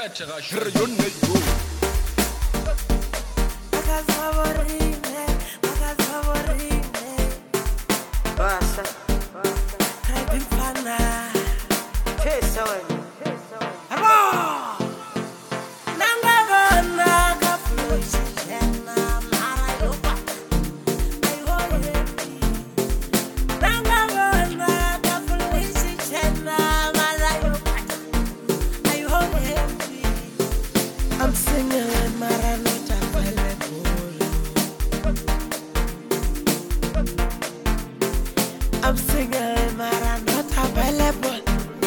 I'm singing mara not available. I'm singing mara not available.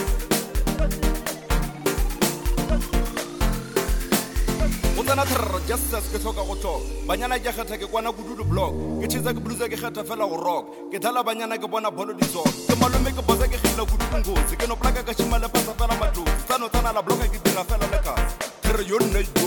Just as ke thoka go tlo banyana ke kgetha ke kwana kudu block ke tshitsa ke blues ke kgetha fela go rock ke thala banyana ke bona bolo di zone ke malome ke bosa ke khila kudu ngotsi ke no plaka ka chimala pasa fela matlo tsano tsana la block ke dira fela le ka re yo nne go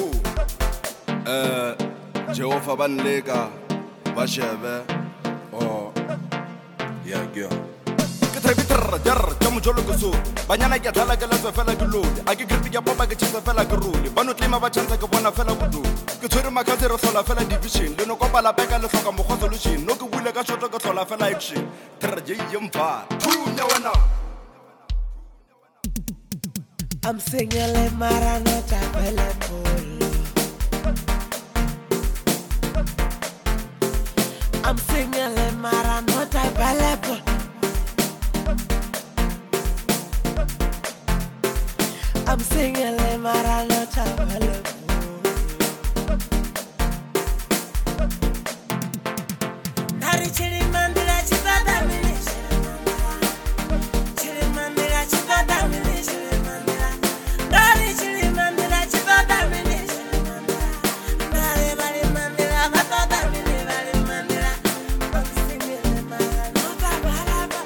Jehova banleka ba shebe oh yeah girl Jamujolo so banyana ke thala ke la fela ke lodi a ke kriti ke popa ke tshisa fela ke ruli ba no tlema ba tshantsa ke bona fela budu ke tshwere makase re hlola fela division le no kopa la beka le hloka mogwa solution no ke bule ka shoto ke hlola fela action traje yemfa thunya wena I'm singing like mara not available. I'm singing like mara not available. I'm singing like mara not available. Nari chiri mandira chibada mini chiri mandira chibada mini chiri mandira nari chiri mandira chibada mini nari bari mandira chibada mini bari mandira I'm singing like mara not available.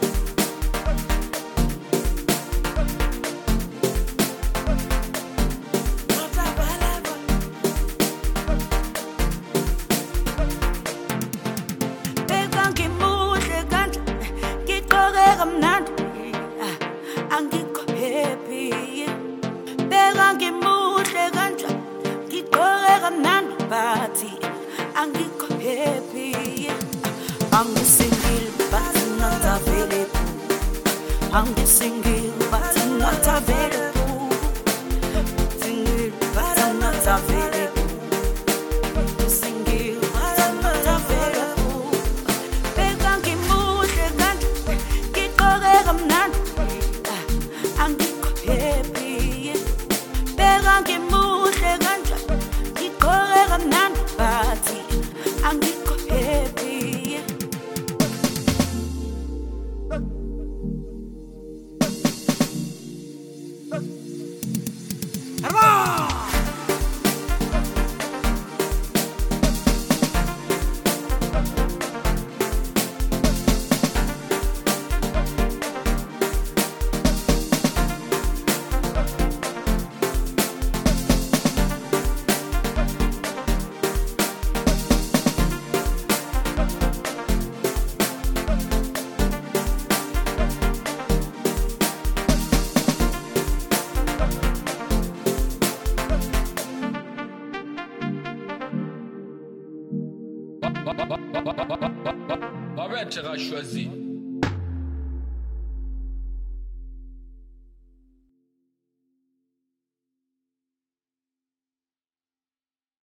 I'm single but not available. I'm single but not available. Single but not available. Single but not available. Began ki muhle kanti ngigqoke kamnandi angikho happy. Began ki muhle kanti ngigqoke kamnandi but angikho happy. Barrette a choisi.